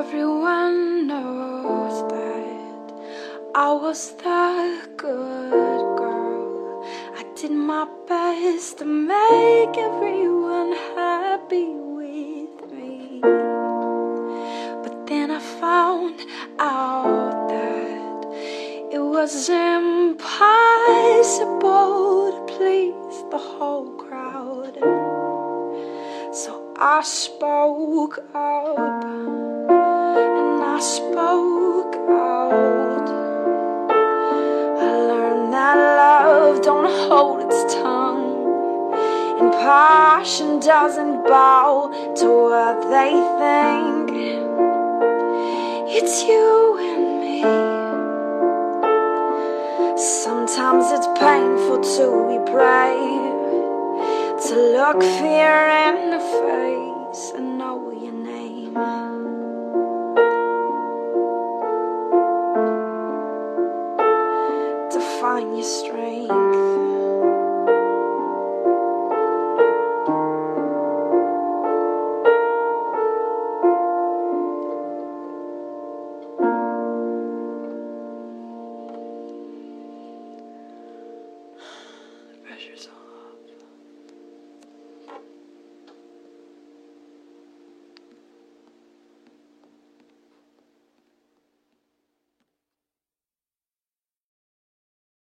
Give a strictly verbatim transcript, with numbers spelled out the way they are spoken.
Everyone knows that I was the good girl. I did my best to make everyone happy with me. But then I found out that it was impossible to please the whole crowd. So I spoke up. I spoke out. I learned that love don't hold its tongue, and passion doesn't bow to what they think. It's you and me. Sometimes it's painful to be brave, to look fear in the face and know your name. Find your strength.